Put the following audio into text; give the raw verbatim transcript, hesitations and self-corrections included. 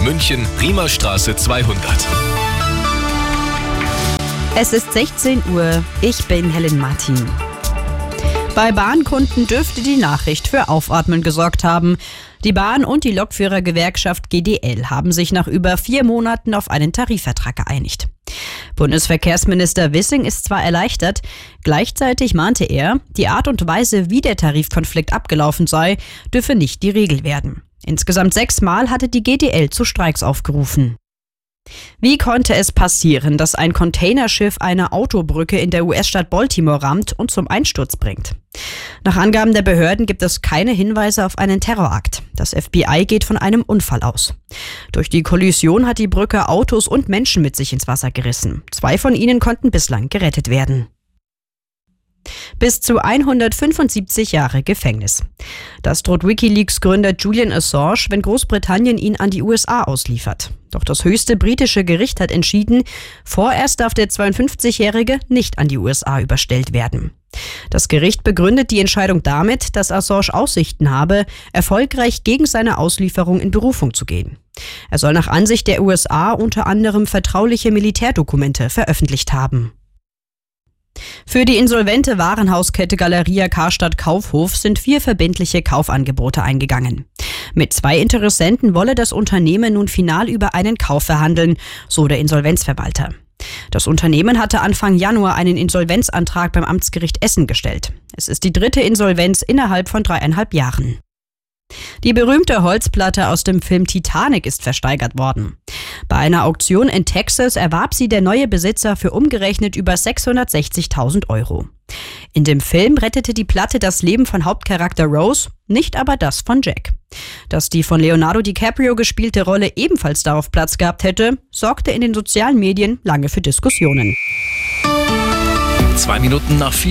München, Riemerstraße zweihundert. Es ist sechzehn Uhr, ich bin Helen Martin. Bei Bahnkunden dürfte die Nachricht für Aufatmen gesorgt haben. Die Bahn- und die Lokführergewerkschaft G D L haben sich nach über vier Monaten auf einen Tarifvertrag geeinigt. Bundesverkehrsminister Wissing ist zwar erleichtert, gleichzeitig mahnte er, die Art und Weise, wie der Tarifkonflikt abgelaufen sei, dürfe nicht die Regel werden. Insgesamt sechsmal hatte die G D L zu Streiks aufgerufen. Wie konnte es passieren, dass ein Containerschiff eine Autobrücke in der U S-Stadt Baltimore rammt und zum Einsturz bringt? Nach Angaben der Behörden gibt es keine Hinweise auf einen Terrorakt. Das F B I geht von einem Unfall aus. Durch die Kollision hat die Brücke Autos und Menschen mit sich ins Wasser gerissen. Zwei von ihnen konnten bislang gerettet werden. Bis zu hundertfünfundsiebzig Jahre Gefängnis. Das droht WikiLeaks-Gründer Julian Assange, wenn Großbritannien ihn an die U S A ausliefert. Doch das höchste britische Gericht hat entschieden, vorerst darf der zweiundfünfzigjährige nicht an die U S A überstellt werden. Das Gericht begründet die Entscheidung damit, dass Assange Aussichten habe, erfolgreich gegen seine Auslieferung in Berufung zu gehen. Er soll nach Ansicht der U S A unter anderem vertrauliche Militärdokumente veröffentlicht haben. Für die insolvente Warenhauskette Galeria Karstadt Kaufhof sind vier verbindliche Kaufangebote eingegangen. Mit zwei Interessenten wolle das Unternehmen nun final über einen Kauf verhandeln, so der Insolvenzverwalter. Das Unternehmen hatte Anfang Januar einen Insolvenzantrag beim Amtsgericht Essen gestellt. Es ist die dritte Insolvenz innerhalb von dreieinhalb Jahren. Die berühmte Holzplatte aus dem Film Titanic ist versteigert worden. Bei einer Auktion in Texas erwarb sie der neue Besitzer für umgerechnet über sechshundertsechzigtausend Euro. In dem Film rettete die Platte das Leben von Hauptcharakter Rose, nicht aber das von Jack. Dass die von Leonardo DiCaprio gespielte Rolle ebenfalls darauf Platz gehabt hätte, sorgte in den sozialen Medien lange für Diskussionen. Zwei Minuten nach vier.